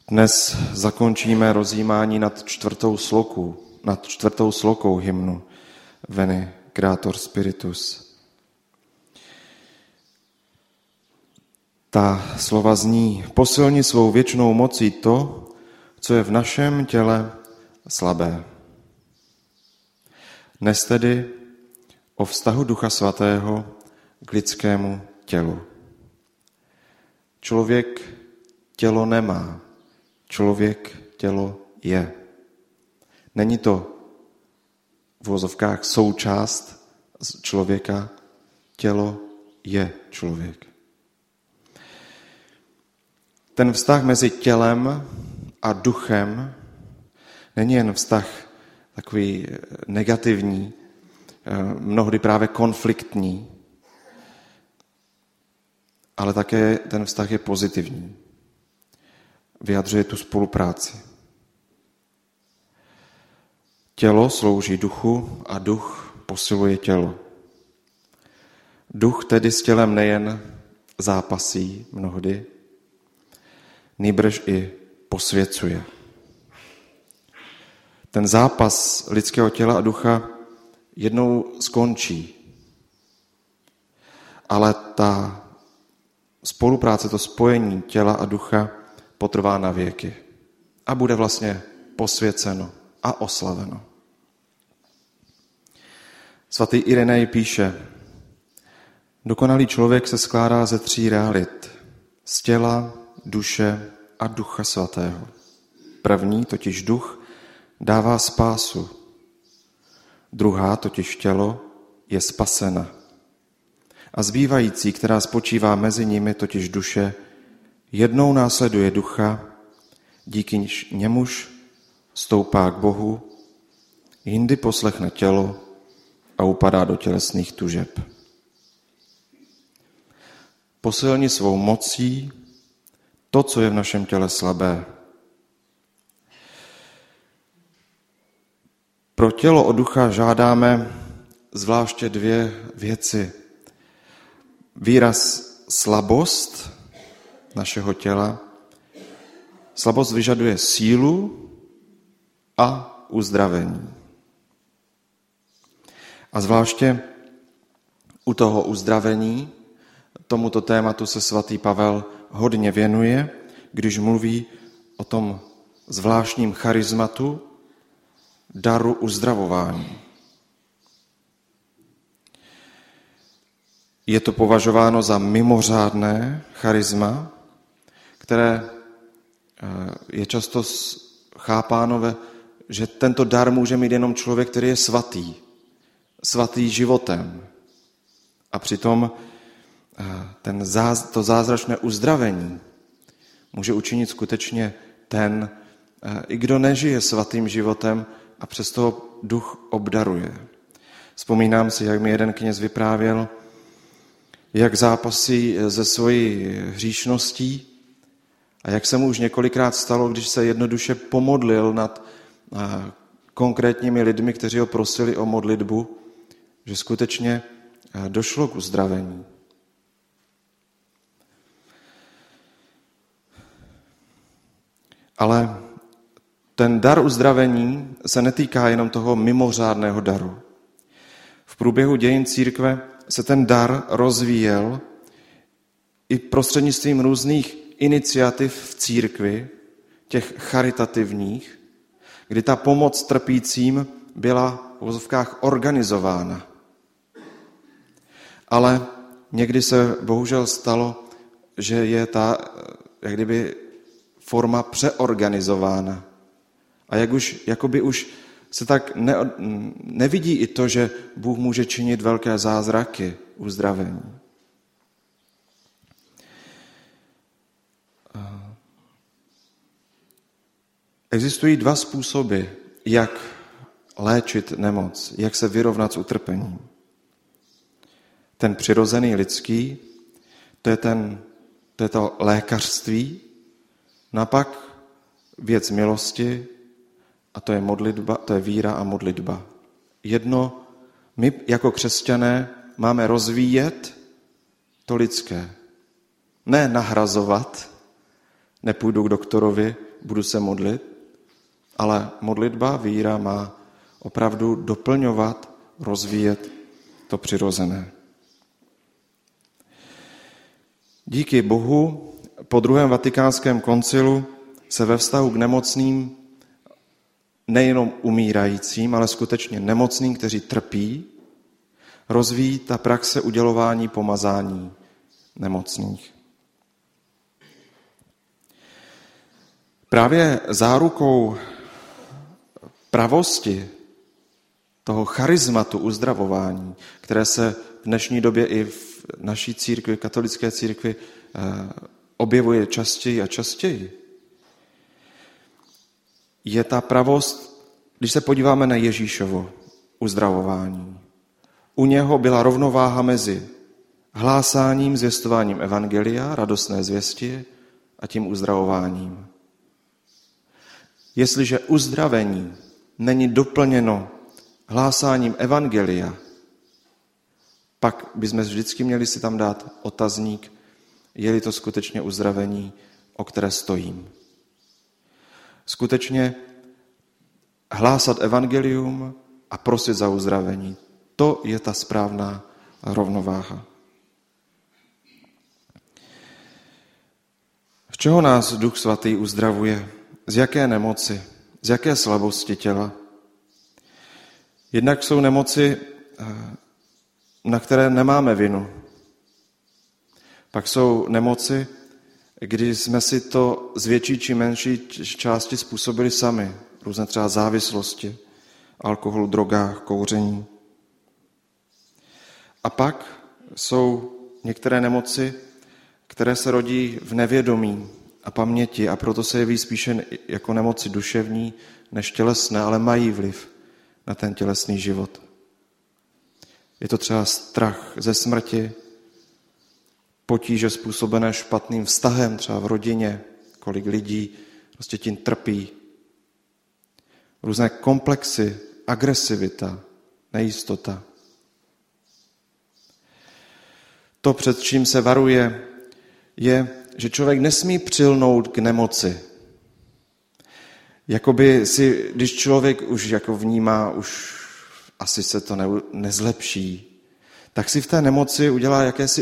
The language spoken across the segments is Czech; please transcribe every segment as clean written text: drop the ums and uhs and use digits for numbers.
Dnes zakončíme rozjímání nad čtvrtou slokou hymnu Veni Creator Spiritus. Ta slova zní: posilni svou věčnou mocí to, co je v našem těle slabé. Dnes tedy o vztahu Ducha Svatého k lidskému tělu. Člověk tělo nemá, člověk tělo je. Není to v uvozovkách součást člověka, tělo je člověk. Ten vztah mezi tělem a duchem není jen vztah takový negativní, mnohdy právě konfliktní, ale také ten vztah je pozitivní. Vyjadřuje tu spolupráci. Tělo slouží duchu a duch posiluje tělo. Duch tedy s tělem nejen zápasí mnohdy, nýbrž i posvěcuje. Ten zápas lidského těla a ducha jednou skončí, ale ta spolupráce, to spojení těla a ducha potrvá na věky a bude vlastně posvěceno a oslaveno. Svatý Irenej píše: dokonalý člověk se skládá ze 3 realit: z těla, duše a Ducha Svatého. První, totiž duch, dává spásu. Druhá, totiž tělo, je spasena. A zbývající, která spočívá mezi nimi, totiž duše, jednou následuje ducha, díky němuž stoupá k Bohu, jindy poslechne tělo a upadá do tělesných tužeb. Posilni svou mocí to, co je v našem těle slabé. Pro tělo od ducha žádáme zvláště 2 věci. Výraz slabost našeho těla. Slabost vyžaduje sílu a uzdravení. A zvláště u toho uzdravení tomuto tématu se svatý Pavel hodně věnuje, když mluví o tom zvláštním charizmatu, daru uzdravování. Je to považováno za mimořádné charisma, které je často chápáno, že tento dar může mít jenom člověk, který je svatý životem. A přitom to zázračné uzdravení může učinit skutečně ten, i kdo nežije svatým životem a přesto duch obdaruje. Vzpomínám si, jak mi jeden kněz vyprávěl, jak zápasí se svojí hříšností a jak se mu už několikrát stalo, když se jednoduše pomodlil nad konkrétními lidmi, kteří ho prosili o modlitbu, že skutečně došlo k uzdravení. Ale ten dar uzdravení se netýká jenom toho mimořádného daru. V průběhu dějin církve se ten dar rozvíjel i prostřednictvím různých iniciativ v církvi, těch charitativních, kdy ta pomoc trpícím byla v uvozovkách organizována. Ale někdy se bohužel stalo, že je ta, jak kdyby, forma přeorganizována. A jakoby už se tak nevidí i to, že Bůh může činit velké zázraky uzdravení. Existují 2 způsoby, jak léčit nemoc, jak se vyrovnat s utrpením. Ten přirozený lidský, to je to lékařství, no a pak věc milosti, a to je modlitba, to je víra a modlitba. Jedno, my jako křesťané máme rozvíjet to lidské. Ne nahrazovat, Nepůjdu k doktorovi, budu se modlit, ale modlitba, víra má opravdu doplňovat, rozvíjet to přirozené. Díky Bohu po druhém vatikánském koncilu se ve vztahu k nemocným, nejenom umírajícím, ale skutečně nemocným, kteří trpí, rozvíjí ta praxe udělování pomazání nemocných. Právě zárukou pravosti toho charizmatu uzdravování, které se v dnešní době i v naší církvi, katolické církvi, objevuje častěji a častěji, je ta pravost, když se podíváme na Ježíšovo uzdravování. U něho byla rovnováha mezi hlásáním, zvěstováním evangelia, radostné zvěsti a tím uzdravováním. Jestliže uzdravení není doplněno hlásáním evangelia, pak bychom vždycky měli si tam dát otazník, je-li to skutečně uzdravení, o které stojím. Skutečně hlásat evangelium a prosit za uzdravení, to je ta správná rovnováha. Z čeho nás Duch Svatý uzdravuje? Z jaké nemoci? Z jaké slabosti těla? Jednak jsou nemoci, na které nemáme vinu. Pak jsou nemoci, kdy jsme si to z větší či menší části způsobili sami. Různé třeba závislosti, alkoholu, drogách, kouření. A pak jsou některé nemoci, které se rodí v nevědomí a paměti a proto se jeví spíše jako nemoci duševní než tělesné, ale mají vliv na ten tělesný život. Je to třeba strach ze smrti, potíže způsobené špatným vztahem třeba v rodině, kolik lidí prostě tím trpí. Různé komplexy, agresivita, nejistota. To, před čím se varuje, je, že člověk nesmí přilnout k nemoci. Jakoby si, když člověk už jako vnímá, už asi se to nezlepší, tak si v té nemoci udělá jakési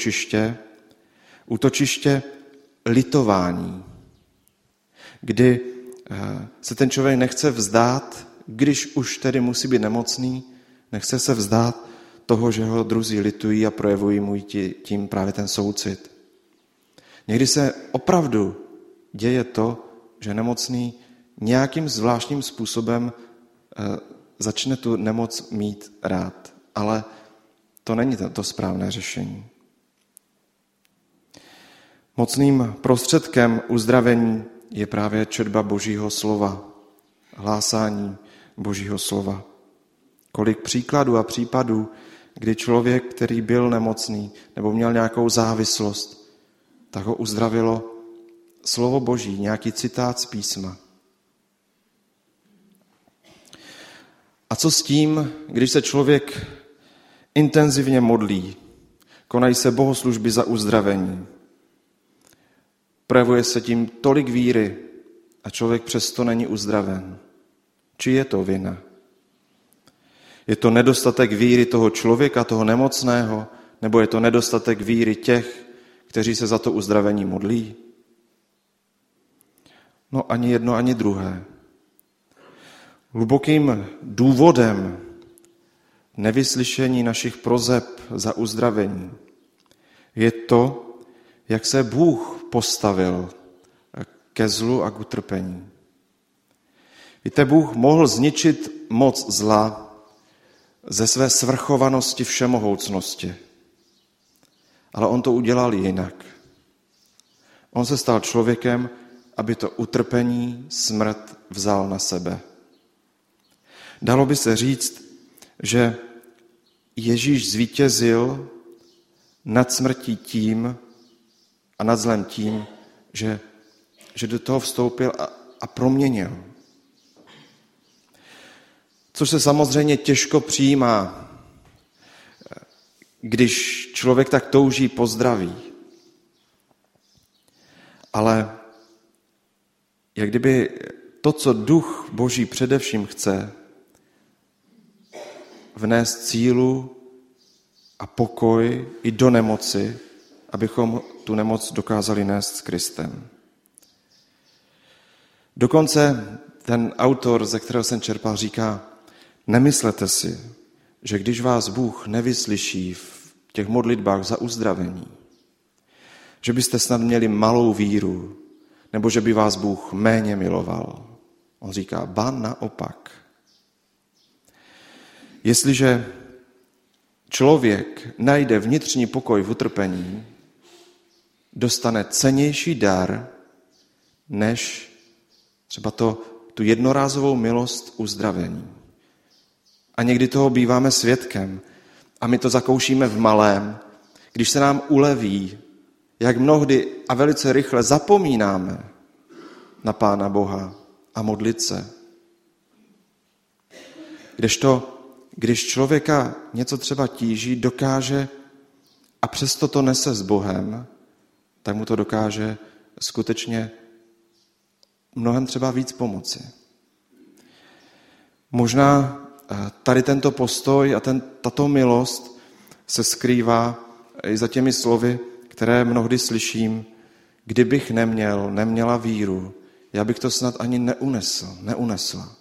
útočiště litování, kdy se ten člověk nechce vzdát, když už tedy musí být nemocný, nechce se vzdát toho, že ho druzí litují a projevují mu tím právě ten soucit. Někdy se opravdu děje to, že nemocný nějakým zvláštním způsobem začne tu nemoc mít rád, ale to není to správné řešení. Mocným prostředkem uzdravení je právě četba Božího slova, hlásání Božího slova. Kolik příkladů a případů, kdy člověk, který byl nemocný nebo měl nějakou závislost, tak ho uzdravilo slovo Boží, nějaký citát z písma. A co s tím, když se člověk intenzivně modlí, konají se bohoslužby za uzdravení, projevuje se tím tolik víry a člověk přesto není uzdraven? Či je to vina? Je to nedostatek víry toho člověka, toho nemocného, nebo je to nedostatek víry těch, kteří se za to uzdravení modlí? No ani jedno, ani druhé. Hlubokým důvodem nevyslyšení našich proseb za uzdravení je to, jak se Bůh postavil ke zlu a k utrpení. Víte, Bůh mohl zničit moc zla ze své svrchovanosti, všemohoucnosti. Ale on to udělal jinak. On se stal člověkem, aby to utrpení, smrt vzal na sebe. Dalo by se říct, že Ježíš zvítězil nad smrtí tím a nad zlem tím, že do toho vstoupil a proměnil. Což se samozřejmě těžko přijímá, když člověk tak touží po zdraví. Ale jak kdyby to, co Duch Boží především chce, vnést sílu a pokoj i do nemoci, abychom tu nemoc dokázali nést s Kristem. Dokonce ten autor, ze kterého jsem čerpal, říká, nemyslete si, že když vás Bůh nevyslyší v těch modlitbách za uzdravení, že byste snad měli malou víru, nebo že by vás Bůh méně miloval. On říká, ba naopak. Jestliže člověk najde vnitřní pokoj v utrpení, dostane cennější dar, než třeba tu jednorázovou milost uzdravení. A někdy toho býváme svědkem a my to zakoušíme v malém, když se nám uleví, jak mnohdy a velice rychle zapomínáme na Pána Boha a modlit se. Když člověka něco třeba tíží, dokáže a přesto to nese s Bohem, tak mu to dokáže skutečně mnohem třeba víc pomoci. Možná tady tento postoj a tato milost se skrývá i za těmi slovy, které mnohdy slyším, kdybych neměla víru, já bych to snad ani neunesla.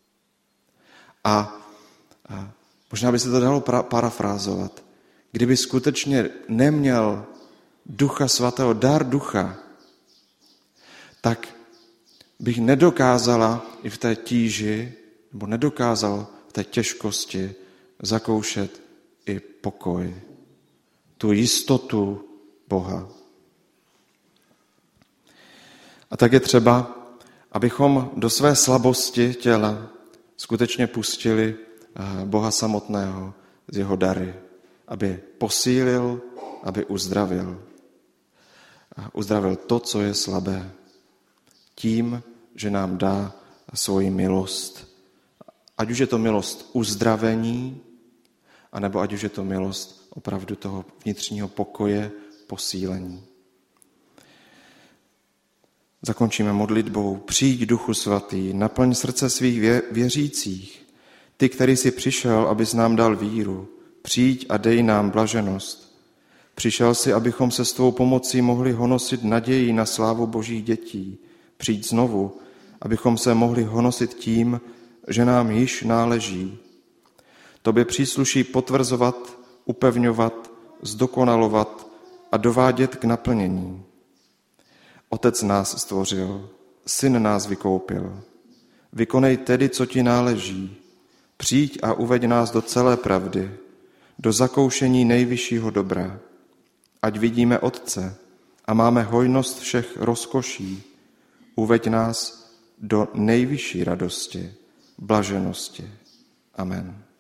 A možná by se to dalo parafrázovat. Kdyby skutečně neměl Ducha Svatého, dar Ducha, tak bych nedokázala i v té tíži, nebo nedokázal v té těžkosti zakoušet i pokoj, tu jistotu Boha. A tak je třeba, abychom do své slabosti těla skutečně pustili Boha samotného z jeho dary, aby posílil, aby uzdravil. Uzdravil to, co je slabé, tím, že nám dá svoji milost. Ať už je to milost uzdravení, anebo ať už je to milost opravdu toho vnitřního pokoje, posílení. Zakončíme modlitbou. Přijď, Duchu Svatý, naplň srdce svých věřících, ty, který jsi přišel, abys nám dal víru. Přijď a dej nám blaženost. Přišel jsi, abychom se s tvou pomocí mohli honosit naději na slávu Božích dětí. Přijď znovu, abychom se mohli honosit tím, že nám již náleží. Tobě přísluší potvrzovat, upevňovat, zdokonalovat a dovádět k naplnění. Otec nás stvořil, Syn nás vykoupil. Vykonej tedy, co ti náleží. Přijď a uveď nás do celé pravdy, do zakoušení nejvyššího dobra. Ať vidíme Otce a máme hojnost všech rozkoší. Uveď nás do nejvyšší radosti, blaženosti. Amen.